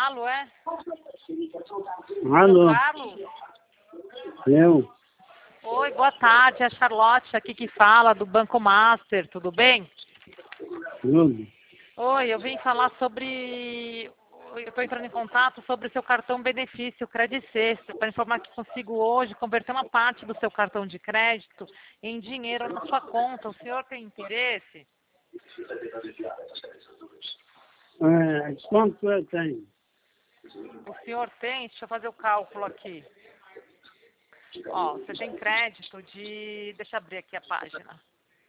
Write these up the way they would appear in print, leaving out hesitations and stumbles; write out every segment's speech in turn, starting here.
Galo, é? Alô, Seu Carlos? eu? Oi, boa tarde. É a Charlotte aqui que fala do Banco Master, tudo bem? Tudo? Oi, eu vim falar sobre... Eu estou entrando em contato sobre o seu cartão benefício Credit Sexta, para informar que consigo hoje converter uma parte do seu cartão de crédito em dinheiro na sua conta. O senhor tem interesse? Quanto eu tenho? O senhor tem? Deixa eu fazer o cálculo aqui. Ó, você tem crédito de... Deixa eu abrir aqui a página.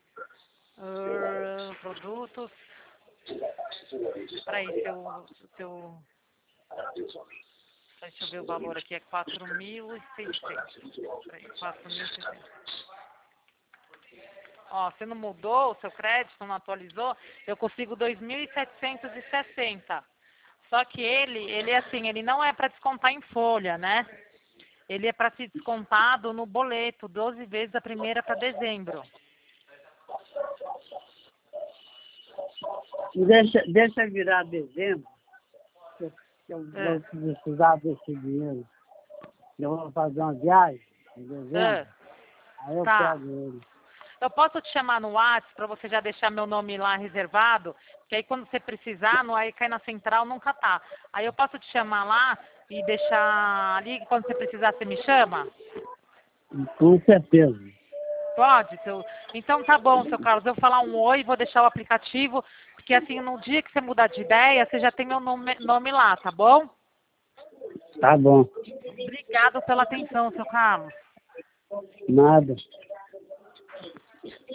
Produtos. Peraí, seu... Deixa eu ver o valor aqui, é 4.600. Peraí, 4.600. Ó, você não mudou o seu crédito, não atualizou? Eu consigo 2.760. Só que ele é assim, ele não é para descontar em folha, né? Ele é para ser descontado no boleto, 12 vezes a primeira para dezembro. Deixa virar dezembro, que eu vou precisar desse dinheiro. Eu vou fazer uma viagem em dezembro, aí eu Tá. pego ele. Eu posso te chamar no WhatsApp para você já deixar meu nome lá reservado, que aí quando você precisar, aí cai na central, nunca tá. Aí eu posso te chamar lá e deixar ali, quando você precisar, você me chama? Com certeza. Pode? Então tá bom, seu Carlos, eu vou falar um oi, vou deixar o aplicativo, porque assim, no dia que você mudar de ideia, você já tem meu nome lá, tá bom? Tá bom. Obrigado pela atenção, seu Carlos. Nada.